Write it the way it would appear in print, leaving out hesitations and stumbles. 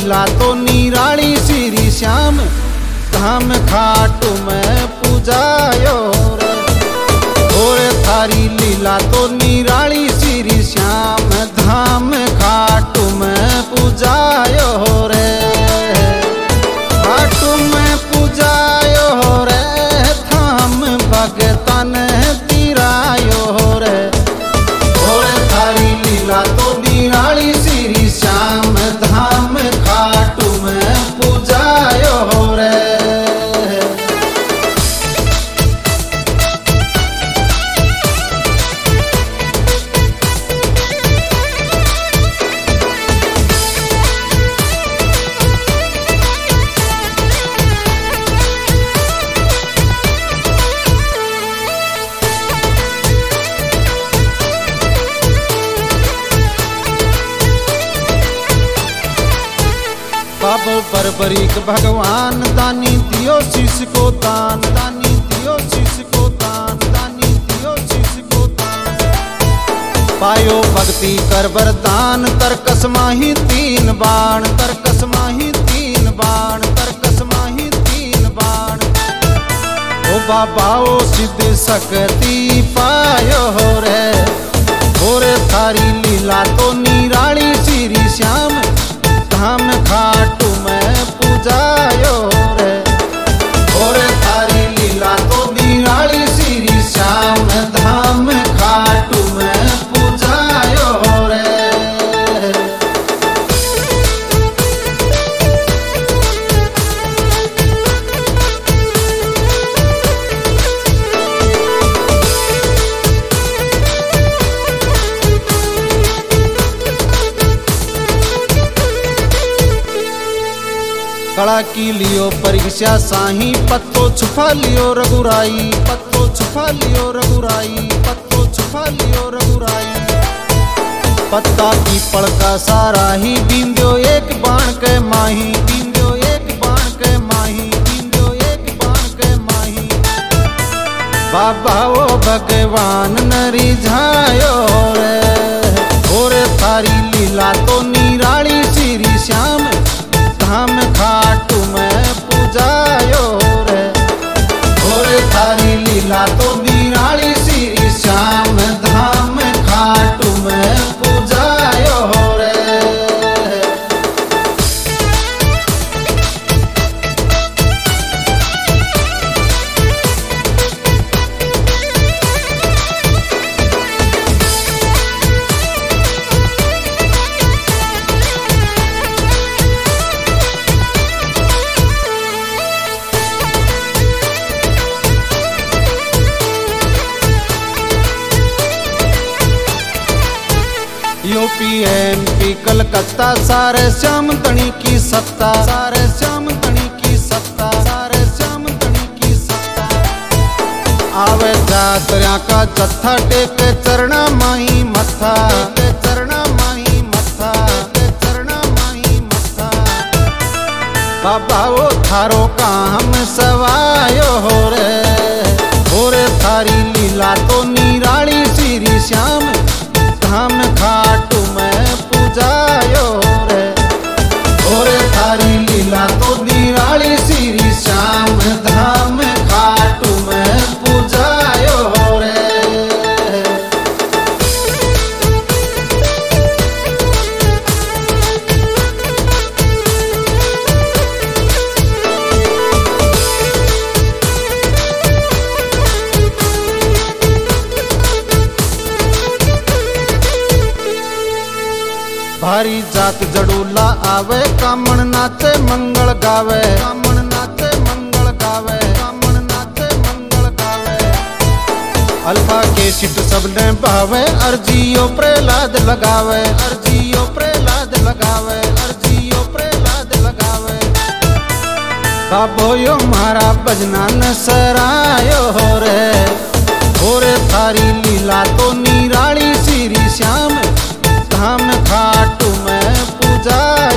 लीला तो निराली श्री श्याम धाम खाटू में पूजायो रे। और थारी लीला तो निराली श्री श्याम धाम खाटू में पूजायो रे। खाटू में पूजायो रे धाम भगतन तिरायो रे। और थारी लीला तो निराली श्री श्याम धाम खाटू में पूजायो रे। बाबो बरबरीक भगवान दानी दियो शीश को दान, दानी दियो शीश को दान, दानी दियो शीश को दान। पायो भक्ति कर वरदान तरकस माही तीन बाण, तरकस माही तीन बाण, तरकस माही तीन बाण। ओ बाबा ओ सिद्ध शक्ति पायो रे। और थारी लीला तो निराली श्री श्याम धाम खाटू में पूजायो रे। और थारी लीला तो निराली श्री श्याम धाम खाटू में पूजायो रे। कड़ा की लियो परीक्षा साही पत्तो छुपा लियो रघुराई, पत्तो छुपा लियो रघुराई, पत्तो छुपा लियो रघुराई। पत्ता की पड़का सारा ही बींदो एक बाण के माही, बींदो एक बाण के माही, बींदो एक बाण के माही। बाबा वो भगवान न रिझायो रे। और थारी लीला तो निराली श्री श्याम धाम खाटू में पूजायो रे। और थारी लीला तो निराली श्री श्याम धाम खाटू में पूजायो रे। यूपी कलकत्ता सारे श्याम धनी की सत्ता, सारे श्याम धनी की सत्ता, सारे श्याम धनी की सत्ता। आवे जातरिया का जत्था टेके चरणा माही मत्था, टेके चरणा माही मत्था, टेके चरणा माही मत्था। बाबा वो थारो काम सवायो हो रे। और थारी लीला तो निराली श्री श्याम धाम खाटू में पूजायो रे। और थारी लीला तो निराली श्री श्याम धाम खाटू में पूजायो रे। भारी जात जड़ूला आवे कामण नाचे मंगल गावे, कामण नाचे मंगल गावे, कामण नाचे मंगल गावे। अल्फा के सिट सबने भावे अर्जियो प्रहलाद लगावे, अर्जियो प्रहलाद लगावे, अर्जियो प्रहलाद लगावे। बाबो यो मारा भजना न सरायो रे। और थारी लीला तो निराली श्री श्याम धाम खाटू में पूजा